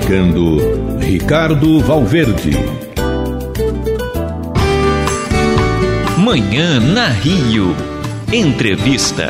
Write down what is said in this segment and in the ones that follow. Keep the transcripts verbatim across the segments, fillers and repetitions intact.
apresentando Ricardo Valverde. Manhã na Rio. Entrevista.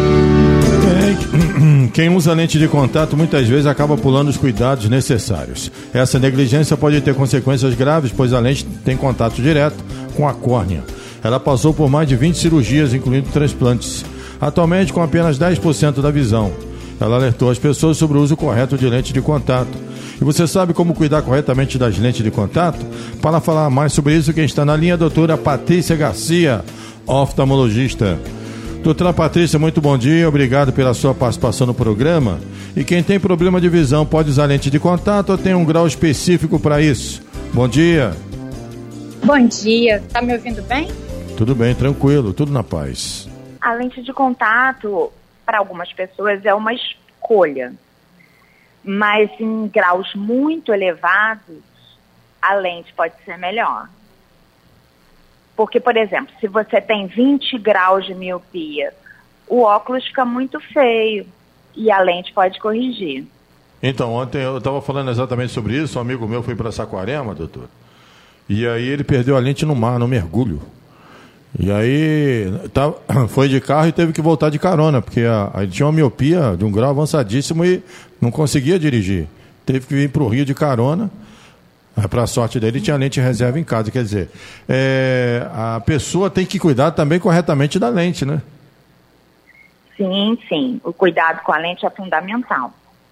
É, quem usa lente de contato muitas vezes acaba pulando os cuidados necessários. Essa negligência pode ter consequências graves, pois a lente tem contato direto com a córnea. Ela passou por mais de vinte cirurgias, incluindo transplantes. Atualmente, com apenas dez por cento da visão. Ela alertou as pessoas sobre o uso correto de lente de contato. E você sabe como cuidar corretamente das lentes de contato? Para falar mais sobre isso, quem está na linha é a doutora Patrícia Garcia, oftalmologista. Doutora Patrícia, muito bom dia, obrigado pela sua participação no programa. E quem tem problema de visão pode usar lente de contato ou tem um grau específico para isso? Bom dia. Bom dia, tá me ouvindo bem? Tudo bem, tranquilo, tudo na paz. A lente de contato, para algumas pessoas, é uma escolha. Mas em graus muito elevados, a lente pode ser melhor. Porque, por exemplo, se você tem vinte graus de miopia, o óculos fica muito feio e a lente pode corrigir. Então, ontem eu estava falando exatamente sobre isso, um amigo meu foi para Saquarema, doutor, e aí ele perdeu a lente no mar, no mergulho. E aí tá, foi de carro e teve que voltar de carona, porque a, a, tinha uma miopia de um grau avançadíssimo e não conseguia dirigir. Teve que vir para o Rio de carona. Para a sorte dele, tinha lente reserva em casa. Quer dizer, é, a pessoa tem que cuidar também corretamente da lente, né? Sim, sim. O cuidado com a lente é fundamental.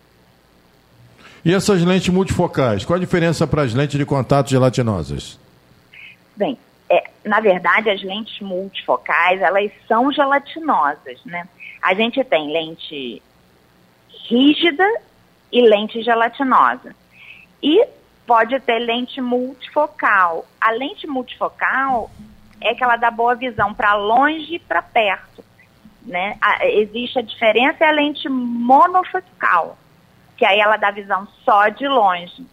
E essas lentes multifocais? Qual a diferença para as lentes de contato gelatinosas? Bem, É, na verdade, as lentes multifocais, elas são gelatinosas, né? A gente tem lente rígida e lente gelatinosa. E pode ter lente multifocal. A lente multifocal é que ela dá boa visão para longe e para perto, né? A, existe a diferença é a lente monofocal, que aí ela dá visão só de longe.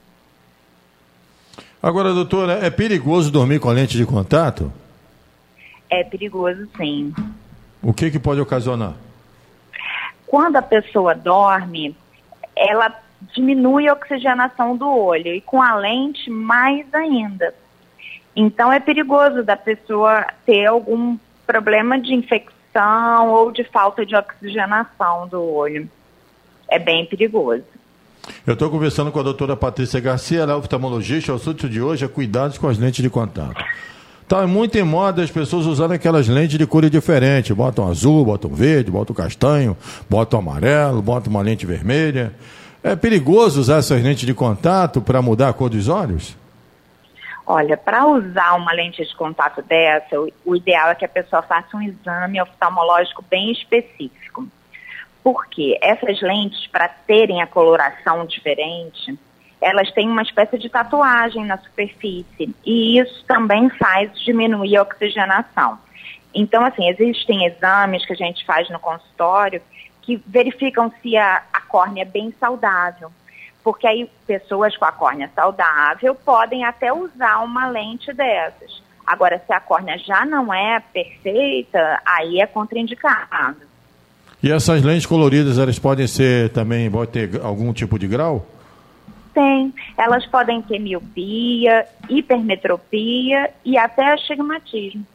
Agora, doutora, é perigoso dormir com a lente de contato? É perigoso, sim. O que que pode ocasionar? Quando a pessoa dorme, ela diminui a oxigenação do olho e com a lente mais ainda. Então é perigoso da pessoa ter algum problema de infecção ou de falta de oxigenação do olho. É bem perigoso. Eu estou conversando com a doutora Patrícia Garcia, ela é oftalmologista. O assunto de hoje é cuidados com as lentes de contato. Está muito em moda as pessoas usarem aquelas lentes de cores diferentes. Botam azul, botam verde, botam castanho, botam amarelo, botam uma lente vermelha. É perigoso usar essas lentes de contato para mudar a cor dos olhos? Olha, para usar uma lente de contato dessa, o, o ideal é que a pessoa faça um exame oftalmológico bem específico. Porque essas lentes, para terem a coloração diferente, elas têm uma espécie de tatuagem na superfície. E isso também faz diminuir a oxigenação. Então, assim, existem exames que a gente faz no consultório que verificam se a, a córnea é bem saudável. Porque aí pessoas com a córnea saudável podem até usar uma lente dessas. Agora, se a córnea já não é perfeita, aí é contraindicado. E essas lentes coloridas, elas podem ser também, pode ter algum tipo de grau? Tem. Elas podem ter miopia, hipermetropia e até astigmatismo.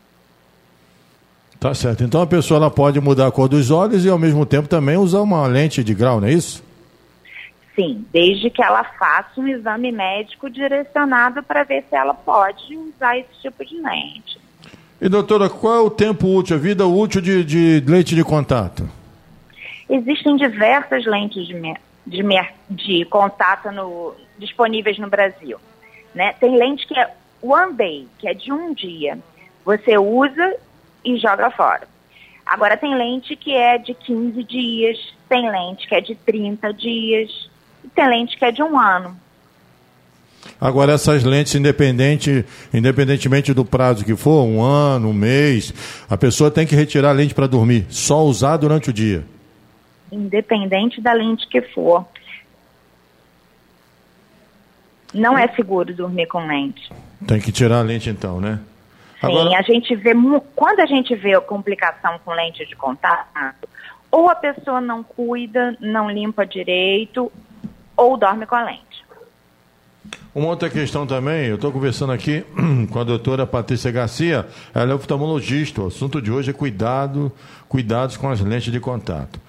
Tá certo. Então a pessoa ela pode mudar a cor dos olhos e ao mesmo tempo também usar uma lente de grau, não é isso? Sim, desde que ela faça um exame médico direcionado para ver se ela pode usar esse tipo de lente. E doutora, qual é o tempo útil, a vida útil de, de lente de contato? Existem diversas lentes de, de, de contato no, disponíveis no Brasil, né? Tem lente que é one day, que é de um dia. Você usa e joga fora. Agora tem lente que é de quinze dias, tem lente que é de trinta dias, e tem lente que é de um ano. Agora essas lentes, independente, independentemente do prazo que for, um ano, um mês, a pessoa tem que retirar a lente para dormir, só usar durante o dia. Independente da lente que for. Não é seguro dormir com lente. Tem que tirar a lente então, né? Agora... Sim, a gente vê, quando a gente vê a complicação com lente de contato, ou a pessoa não cuida, não limpa direito, ou dorme com a lente. Uma outra questão também, eu estou conversando aqui com a doutora Patrícia Garcia, ela é oftalmologista, o assunto de hoje é cuidado, cuidados com as lentes de contato.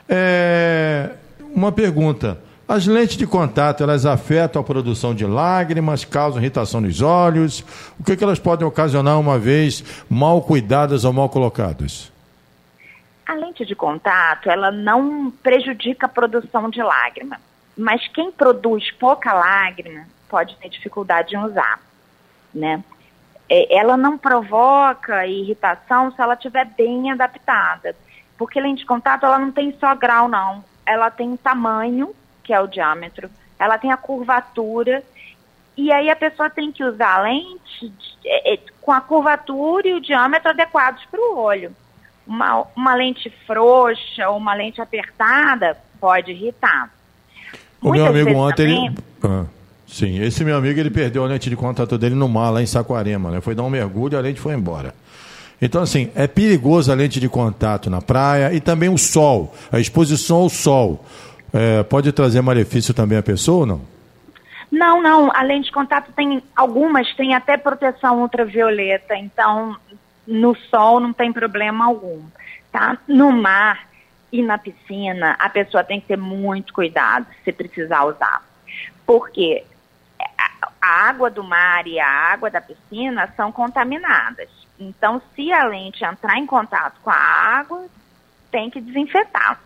É, uma pergunta, as lentes de contato, elas afetam a produção de lágrimas, causam irritação nos olhos, o que, que elas podem ocasionar uma vez mal cuidadas ou mal colocadas? A lente de contato, ela não prejudica a produção de lágrima, mas quem produz pouca lágrima pode ter dificuldade em usar, né? É, ela não provoca irritação se ela estiver bem adaptada, porque lente de contato, ela não tem só grau, não. Ela tem tamanho, que é o diâmetro, ela tem a curvatura, e aí a pessoa tem que usar a lente é, é, com a curvatura e o diâmetro adequados para o olho. Uma, uma lente frouxa ou uma lente apertada pode irritar. O Muitas meu amigo ontem, também... ele... ah, sim, esse meu amigo, ele perdeu a lente de contato dele no mar, lá em Saquarema, né? Foi dar um mergulho e a lente foi embora. Então, assim, é perigoso a lente de contato na praia e também o sol, a exposição ao sol. É, pode trazer malefício também à pessoa ou não? Não, não, a lente de contato tem, algumas têm até proteção ultravioleta, então no sol não tem problema algum, tá? No mar e na piscina, a pessoa tem que ter muito cuidado se precisar usar, porque a, a água do mar e a água da piscina são contaminadas, então se a lente entrar em contato com a água, tem que desinfetar.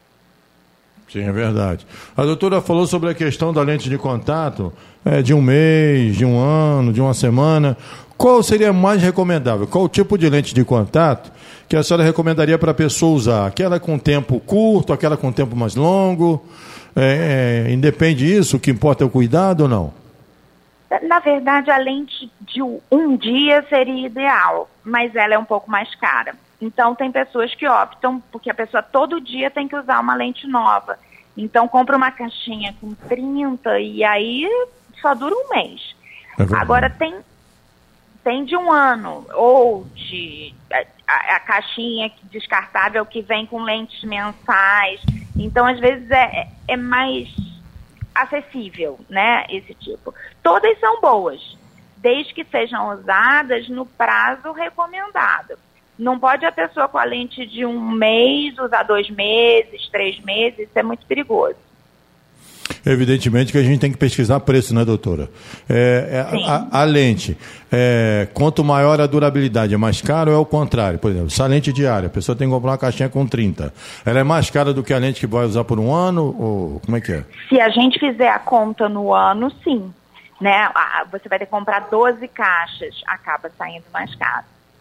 Sim, é verdade. A doutora falou sobre a questão da lente de contato, é, de um mês, de um ano, de uma semana. Qual seria mais recomendável? Qual o tipo de lente de contato que a senhora recomendaria para a pessoa usar? Aquela com tempo curto, aquela com tempo mais longo? É, é, independe disso, o que importa é o cuidado ou não? Na verdade, a lente de um dia seria ideal, mas ela é um pouco mais cara. Então, tem pessoas que optam, porque a pessoa todo dia tem que usar uma lente nova. Então, compra uma caixinha com trinta e aí só dura um mês. É Agora, tem, tem de um ano, ou de a, a caixinha descartável que vem com lentes mensais. Então, às vezes, é, é mais acessível, né, esse tipo. Todas são boas, desde que sejam usadas no prazo recomendado. Não pode a pessoa com a lente de um mês usar dois meses, três meses, isso é muito perigoso. Evidentemente que a gente tem que pesquisar preço, né, doutora? É, é, a, a lente, é, quanto maior a durabilidade, é mais caro ou é o contrário? Por exemplo, se a lente diária, a pessoa tem que comprar uma caixinha com trinta, ela é mais cara do que a lente que vai usar por um ano? Ou como é que é? Se a gente fizer a conta no ano, sim. Né? Você vai ter que comprar doze caixas, acaba saindo mais caro.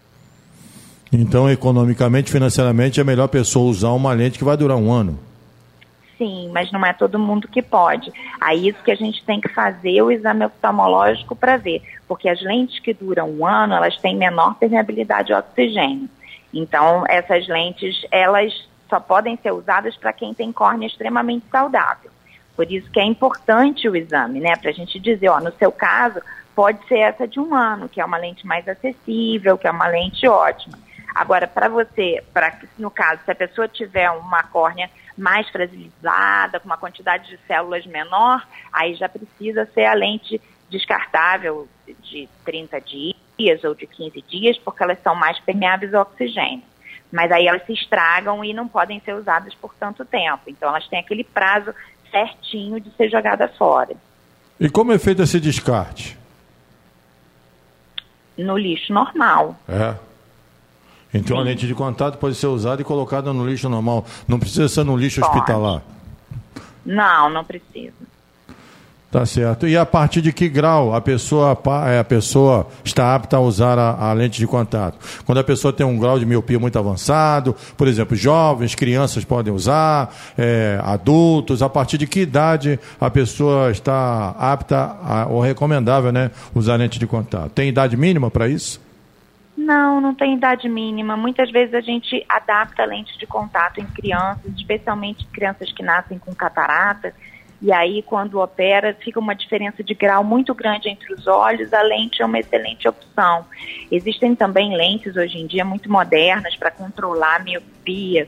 Então, economicamente, financeiramente, é melhor a pessoa usar uma lente que vai durar um ano. Sim, mas não é todo mundo que pode. Aí isso que a gente tem que fazer o exame oftalmológico para ver, porque as lentes que duram um ano, elas têm menor permeabilidade ao oxigênio. Então, essas lentes, elas só podem ser usadas para quem tem córnea extremamente saudável. Por isso que é importante o exame, né? Para a gente dizer, ó, no seu caso, pode ser essa de um ano, que é uma lente mais acessível, que é uma lente ótima. Agora, para você, pra, no caso, se a pessoa tiver uma córnea mais fragilizada, com uma quantidade de células menor, aí já precisa ser a lente descartável de trinta dias ou de quinze dias, porque elas são mais permeáveis ao oxigênio. Mas aí elas se estragam e não podem ser usadas por tanto tempo. Então, elas têm aquele prazo certinho de ser jogada fora. E como é feito esse descarte? No lixo normal. É. Então, Sim. A lente de contato pode ser usada e colocada no lixo normal. Não precisa ser no lixo pode. hospitalar. Não, não precisa. Tá certo. E a partir de que grau a pessoa, a pessoa está apta a usar a, a lente de contato? Quando a pessoa tem um grau de miopia muito avançado, por exemplo, jovens, crianças podem usar, é, adultos, a partir de que idade a pessoa está apta a, ou recomendável, né, usar lente de contato? Tem idade mínima para isso? Não, não tem idade mínima. Muitas vezes a gente adapta a lente de contato em crianças, especialmente crianças que nascem com catarata, e aí quando opera fica uma diferença de grau muito grande entre os olhos, a lente é uma excelente opção. Existem também lentes hoje em dia muito modernas para controlar a miopia,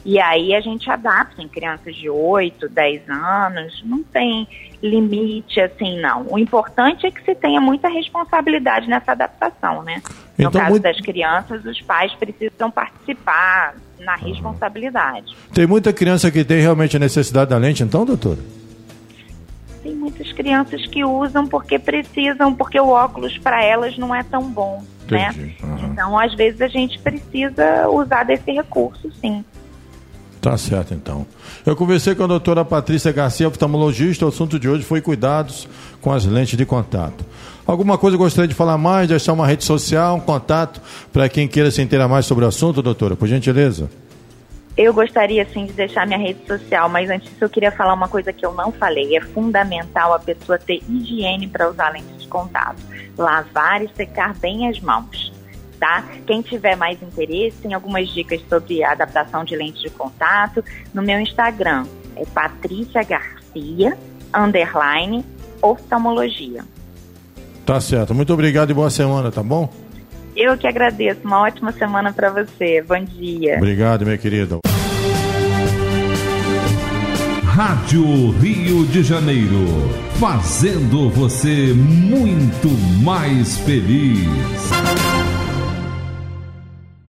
E aí a gente adapta em crianças de oito, dez anos, não tem limite assim, não. O importante é que se tenha muita responsabilidade nessa adaptação, né? No Então, caso muito... das crianças, os pais precisam participar na responsabilidade. Tem muita criança que tem realmente a necessidade da lente, então, doutora? Tem muitas crianças que usam porque precisam, porque o óculos para elas não é tão bom, Entendi. né? Uhum. Então, às vezes, a gente precisa usar desse recurso, sim. Tá certo, então. Eu conversei com a doutora Patrícia Garcia, oftalmologista. O assunto de hoje foi cuidados com as lentes de contato. Alguma coisa gostaria de falar mais, de achar uma rede social, um contato, para quem queira se inteirar mais sobre o assunto, doutora, por gentileza? Eu gostaria, sim, de deixar minha rede social, mas antes eu queria falar uma coisa que eu não falei. É fundamental a pessoa ter higiene para usar lentes de contato. Lavar e secar bem as mãos. Tá? Quem tiver mais interesse, tem algumas dicas sobre a adaptação de lentes de contato no meu Instagram, é Patrícia Garcia, underline, oftalmologia. Tá certo, muito obrigado e boa semana, tá bom? Eu que agradeço, uma ótima semana para você, bom dia. Obrigado, minha querida. Rádio Rio de Janeiro, fazendo você muito mais feliz.